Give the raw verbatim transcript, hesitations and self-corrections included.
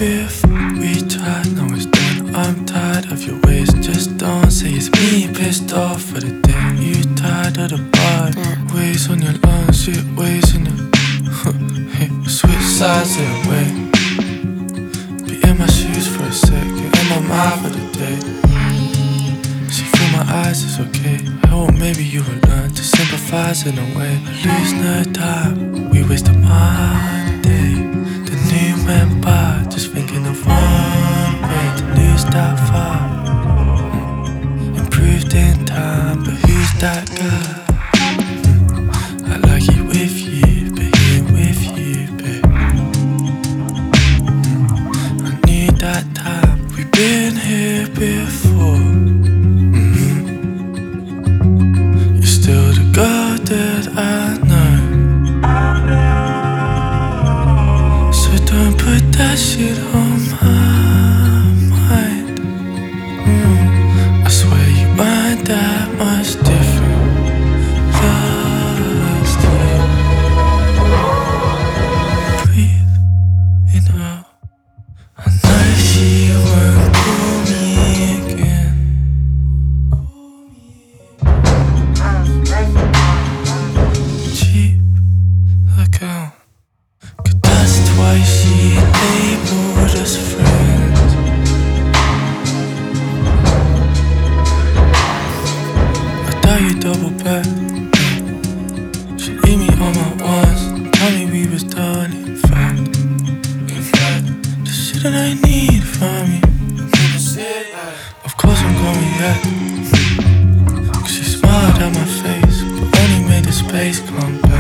before we tried, now it's done. I'm tired of your ways, just don't say it's me. Pissed off for the day, you tired of the bar. Waves on your lungs, shit waves in the hey, switch sides of the way. Be in my shoes for a sec, you're in my mind for the day. See through my eyes, it's okay. I hope maybe you will learn to sympathize in a way. I lose no time, we wasted my day. The new went by, just thinking of one way to lose that far. mm. Improved in time, but who's that guy? mm. I like it with you, but here with you, babe. mm. I need that time, we've been here before. Still the girl that I know. So don't put that shit on my mind. mm. I swear you weren't that much different last year. Breathe it out. I know she won't call me again. Cheap account, cause that's twice she labeled us friends. I thought you double back. She leave me on my ones, tell me we was done. In fact, in fact, the shit that I need from you. Of course I'm gonna react. She smiled at my face, but only made the space come back.